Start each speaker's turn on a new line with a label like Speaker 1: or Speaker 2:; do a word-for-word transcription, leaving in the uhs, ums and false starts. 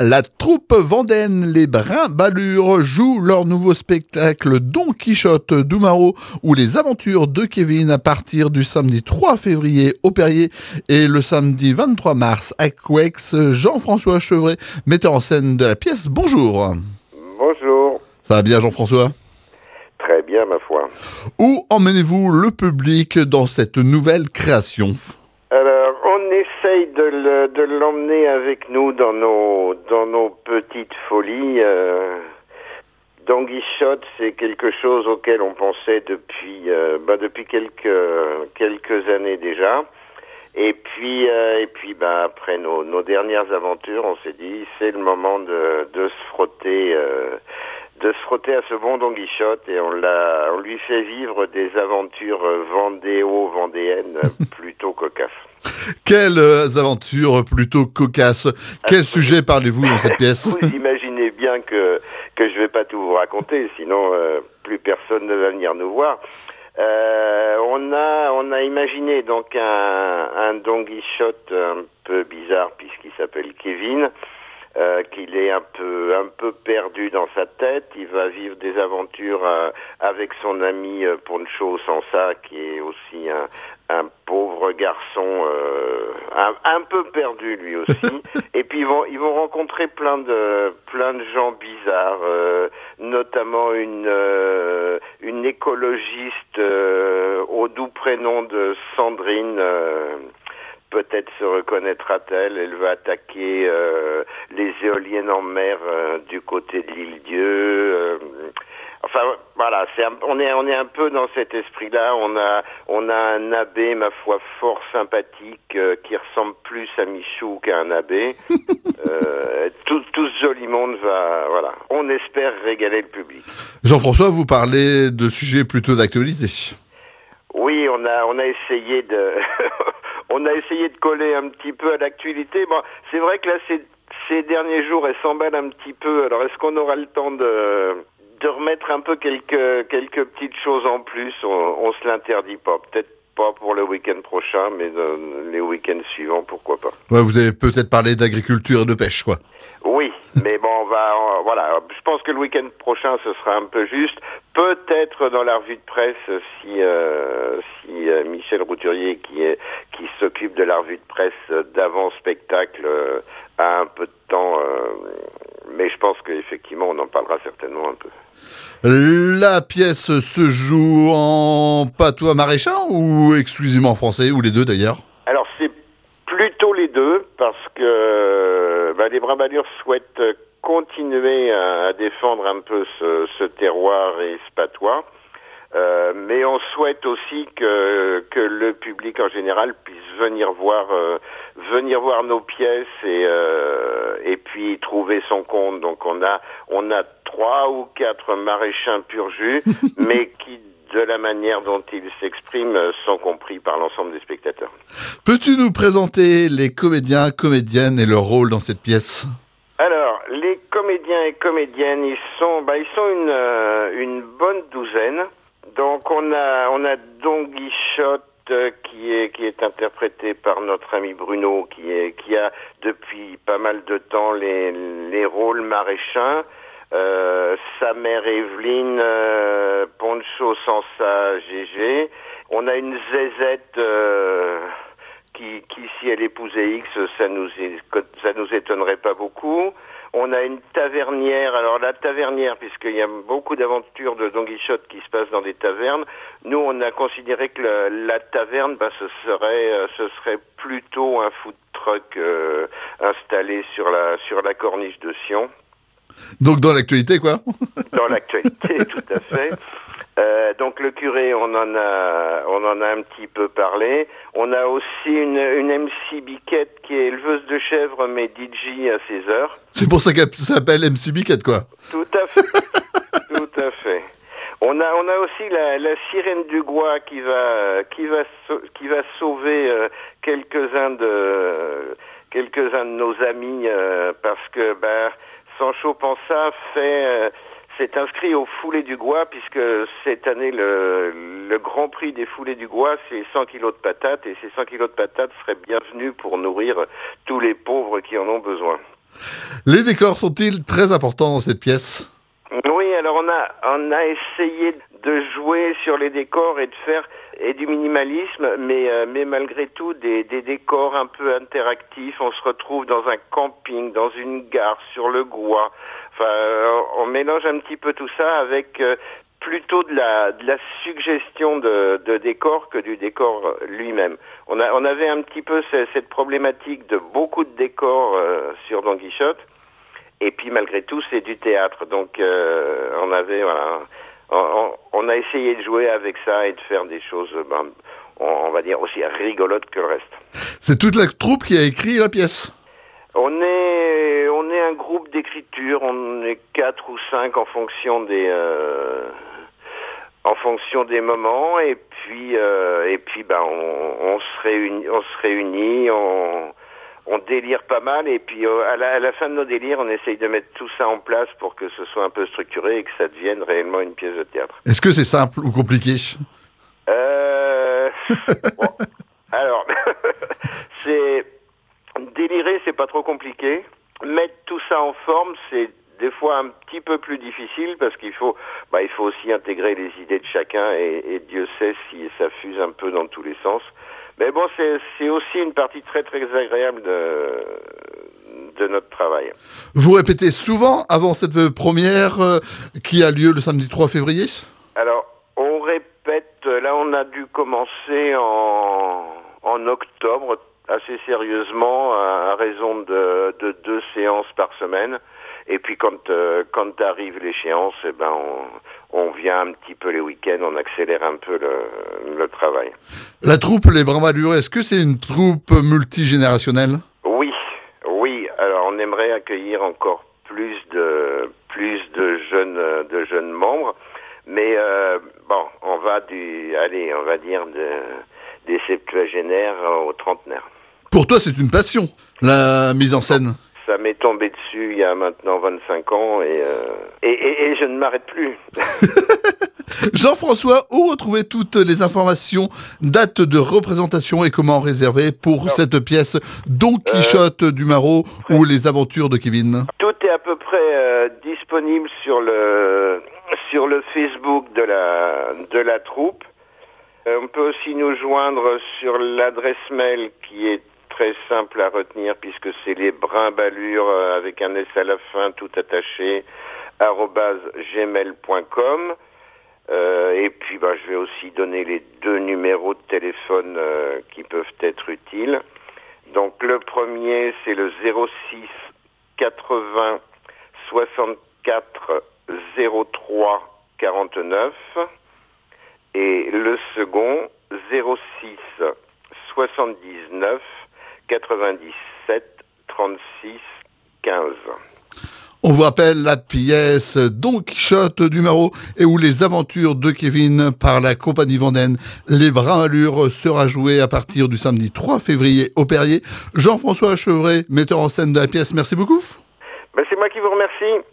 Speaker 1: La troupe vendéenne Les Brimbalures joue leur nouveau spectacle Don Quichotte d'Oumaro ou les aventures de Kevin à partir du samedi trois février au Perrier et le samedi vingt-trois mars à Couex. Jean-François Chevret, metteur en scène de la pièce. Bonjour.
Speaker 2: Bonjour.
Speaker 1: Ça va bien, Jean-François ?
Speaker 2: Très bien, ma foi.
Speaker 1: Où emmenez-vous le public dans cette nouvelle création ?
Speaker 2: Alors, on essaye de, le, de l'emmener avec nous dans nos, dans nos petites folies. Euh, Don Quichotte, c'est quelque chose auquel on pensait depuis, euh, bah, depuis quelques, quelques années déjà. Et puis, euh, et puis bah, après nos, nos dernières aventures, on s'est dit, c'est le moment de, de se frotter... Euh, de se frotter à ce bon Don Quichotte et on l'a, on lui fait vivre des aventures vendéo-vendéennes plutôt cocasses.
Speaker 1: Quelles aventures plutôt cocasses. Quel ah, sujet vous... parlez-vous dans cette pièce ?
Speaker 2: Vous imaginez bien que, que je vais pas tout vous raconter, sinon euh, plus personne ne va venir nous voir. Euh, on a, on a imaginé donc un, un Don Quichotte un peu bizarre puisqu'il s'appelle Kevin. Euh, qu'il est un peu un peu perdu dans sa tête. Il va vivre des aventures euh, avec son ami euh, Poncho Sansa, qui est aussi un, un pauvre garçon euh, un, un peu perdu lui aussi. Et puis ils vont ils vont rencontrer plein de plein de gens bizarres, euh, notamment une euh, une écologiste euh, au doux prénom de Sandrine. Euh, Peut-être se reconnaîtra-t-elle. Elle va attaquer euh, les éoliennes en mer euh, du côté de l'île Dieu. Euh, enfin voilà, c'est un, on est on est un peu dans cet esprit-là. On a on a un abbé, ma foi, fort sympathique, euh, qui ressemble plus à Michou qu'à un abbé. euh, tout tout ce joli monde va voilà. On espère régaler le public.
Speaker 1: Jean-François, vous parlez de sujets plutôt d'actualité.
Speaker 2: Oui, on a on a essayé de on a essayé de coller un petit peu à l'actualité. Bon, c'est vrai que là ces, ces derniers jours elles s'emballent un petit peu. Alors est-ce qu'on aura le temps de de remettre un peu quelques quelques petites choses en plus ? On, on se l'interdit pas. Peut-être pas pour le week-end prochain, mais euh, les week-ends suivants, pourquoi pas.
Speaker 1: Ouais, vous allez peut-être parler d'agriculture et de pêche, quoi.
Speaker 2: Oui, mais bon, on va, on, voilà. Je pense que le week-end prochain, ce sera un peu juste. Peut-être dans la revue de presse, si euh, si euh, Michel Routurier, qui est qui s'occupe de la revue de presse d'avant spectacle, euh, a un peu de temps. Euh, mais je pense qu'effectivement, on en parlera certainement un peu.
Speaker 1: La pièce se joue en patois maraîchin ou exclusivement en français, ou les deux d'ailleurs ?
Speaker 2: Alors c'est plutôt les deux, parce que bah, les Brimbalures souhaitent continuer à, à défendre un peu ce, ce terroir et ce patois, euh, mais on souhaite aussi que, que le public en général puisse venir voir, euh, venir voir nos pièces et, euh, et puis trouver son compte. Donc on a, on a trois ou quatre maraîchins pur jus, mais qui de la manière dont ils s'expriment, sont compris par l'ensemble des spectateurs.
Speaker 1: Peux-tu nous présenter les comédiens, comédiennes et leur rôle dans cette pièce ?
Speaker 2: Alors, les comédiens et comédiennes, ils sont, bah, ils sont une, euh, une bonne douzaine. Donc, on a, on a Don Quichotte euh, qui est, qui est interprété par notre ami Bruno, qui est, qui a depuis pas mal de temps les, les rôles maraîchins. Euh, sa mère Evelyne, euh, Poncho Sansa, Gégé. On a une zézette euh, qui, qui, si elle épousait X, ça nous, ça nous étonnerait pas beaucoup. On a une tavernière. Alors la tavernière, puisqu'il y a beaucoup d'aventures de Don Quichotte qui se passent dans des tavernes, nous on a considéré que la, la taverne, bah, ce serait, euh, ce serait plutôt un food truck euh, installé sur la, sur la corniche de Sion.
Speaker 1: Donc dans l'actualité, quoi.
Speaker 2: Dans l'actualité, tout à fait. Euh, donc le curé, on en a, on en a un petit peu parlé. On a aussi une, une M C Biquette qui est éleveuse de chèvres, mais D J à ses heures.
Speaker 1: C'est pour ça qu'elle s'appelle M C Biquette, quoi.
Speaker 2: Tout à fait, tout à fait. On a, on a aussi la, la sirène du Gois qui va, qui va, qui va sauver euh, quelques-uns de, quelques-uns de nos amis euh, parce que, ben. Sancho Panza fait, euh, s'est inscrit au Foulée du Gois, puisque cette année, le, le Grand Prix des Foulées du Gois, c'est cent kilos de patates, et ces cent kilos de patates seraient bienvenus pour nourrir tous les pauvres qui en ont besoin.
Speaker 1: Les décors sont-ils très importants dans cette pièce?
Speaker 2: Oui, alors on a on a essayé de jouer sur les décors et de faire et du minimalisme, mais euh, mais malgré tout des, des décors un peu interactifs. On se retrouve dans un camping, dans une gare, sur le Gois. Enfin, euh, on mélange un petit peu tout ça avec euh, plutôt de la de la suggestion de, de décor que du décor lui-même. On a on avait un petit peu cette, cette problématique de beaucoup de décors euh, sur Don Quichotte. Et puis malgré tout, c'est du théâtre, donc euh, on avait, voilà, on, on a essayé de jouer avec ça et de faire des choses, ben, on, on va dire aussi rigolotes que le reste.
Speaker 1: C'est toute la troupe qui a écrit la pièce?
Speaker 2: On est, on est un groupe d'écriture, on est quatre ou cinq en fonction des, euh, en fonction des moments, et puis, euh, et puis, ben, on, on se réunit, on se réunit, on On délire pas mal et puis euh, à, la, à la fin de nos délires, on essaye de mettre tout ça en place pour que ce soit un peu structuré et que ça devienne réellement une pièce de théâtre.
Speaker 1: Est-ce que c'est simple ou compliqué?
Speaker 2: Euh... bon, alors, c'est délirer, c'est pas trop compliqué. Mettre tout ça en forme, c'est des fois un petit peu plus difficile parce qu'il faut, bah, il faut aussi intégrer les idées de chacun et, et Dieu sait si ça fuse un peu dans tous les sens. Mais bon, c'est, c'est aussi une partie très très agréable de, de notre travail.
Speaker 1: Vous répétez souvent avant cette première euh, qui a lieu le samedi trois février?
Speaker 2: Alors, on répète, là on a dû commencer en, en octobre, assez sérieusement, à, à raison de, de deux séances par semaine. Et puis quand euh, quand arrive l'échéance, eh ben on, on vient un petit peu les week-ends, on accélère un peu le, le travail.
Speaker 1: La troupe Les Brinvalures, est-ce que c'est une troupe multigénérationnelle?
Speaker 2: Oui, oui. Alors on aimerait accueillir encore plus de plus de jeunes de jeunes membres, mais euh, bon, on va du allez, on va dire de, des septuagénaires aux trentenaires.
Speaker 1: Pour toi, c'est une passion, la mise en scène?
Speaker 2: Ça m'est tombé dessus il y a maintenant vingt-cinq ans et, euh, et, et, et je ne m'arrête plus.
Speaker 1: Jean-François, où retrouver toutes les informations, dates de représentation et comment réserver pour Alors, cette pièce Don Quichotte euh, du Marot ou les aventures de Kevin?
Speaker 2: Tout est à peu près euh, disponible sur le sur le Facebook de la de la troupe. Euh, on peut aussi nous joindre sur l'adresse mail qui est très simple à retenir puisque c'est les Brinvalures euh, avec un S à la fin tout attaché arobase gmail point com. Euh, et puis bah, je vais aussi donner les deux numéros de téléphone euh, qui peuvent être utiles. Donc le premier c'est le zéro six quatre-vingts soixante-quatre zéro trois quarante-neuf et le second zéro six soixante-dix-neuf quatre-vingt-dix-sept trente-six quinze.
Speaker 1: On vous rappelle la pièce Don Quichotte du Marot et où les aventures de Kevin par la compagnie Vendôme. Les Brinvalures sera jouée à partir du samedi trois février au Perrier. Jean-François Chevret, metteur en scène de la pièce, merci beaucoup.
Speaker 2: Ben, c'est moi qui vous remercie.